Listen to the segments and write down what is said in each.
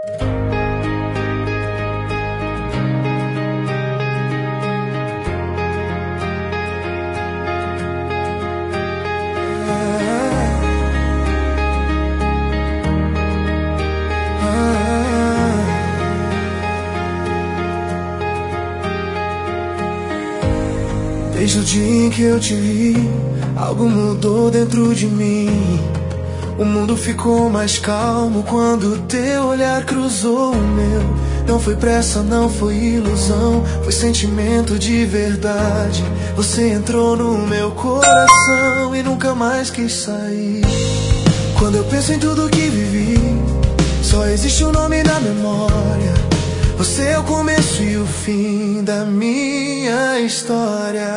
Desde o dia em que eu te vi, algo mudou dentro de mim. O mundo ficou mais calmo quando teu olhar cruzou o meu. Não foi pressa, não foi ilusão, foi sentimento de verdade. Você entrou no meu coração e nunca mais quis sair. Quando eu penso em tudo que vivi, só existe um nome na memória. Você é o começo e o fim da minha história.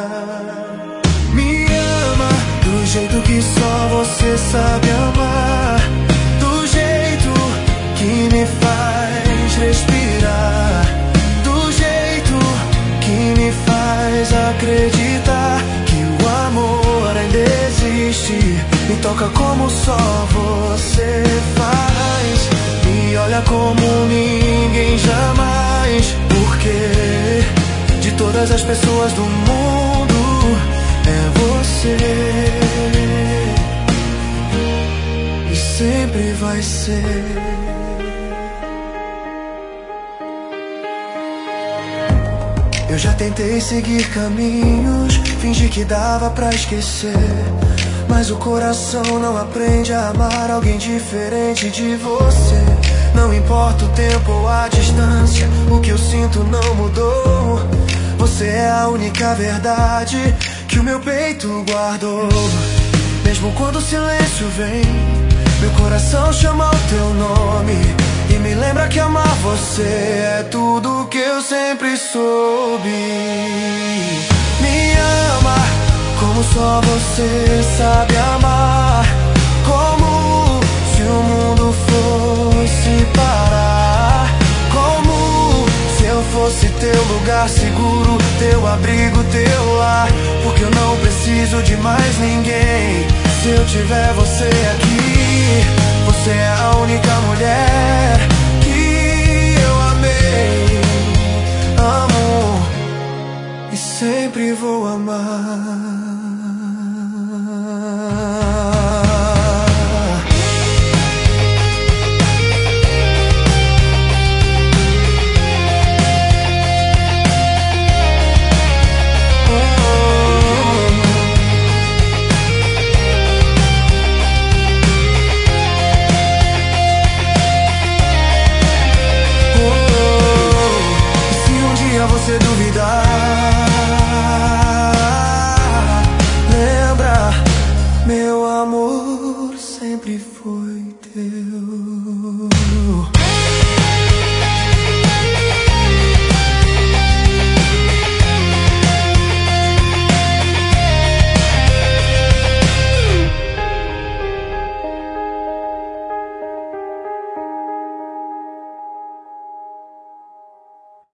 Me ama do jeito que só você sabe amar, do jeito que me faz respirar, do jeito que me faz acreditar que o amor ainda existe. Me toca como só você faz, me olha como ninguém jamais. Porque de todas as pessoas do mundo é você, e sempre vai ser. Eu já tentei seguir caminhos, fingi que dava pra esquecer, mas o coração não aprende a amar alguém diferente de você. Não importa o tempo ou a distância, o que eu sinto não mudou. Você é a única verdade que o meu peito guardou. Mesmo quando o silêncio vem, meu coração chama o teu nome e me lembra que amar você é tudo que eu sempre soube. Me ama como só você sabe amar, como se o mundo fosse parar, como se eu fosse teu lugar seguro, teu abrigo, teu lar. Porque eu não preciso de mais ninguém se eu tiver você aqui. Você é a única mulher que eu amei, amo e sempre vou amar.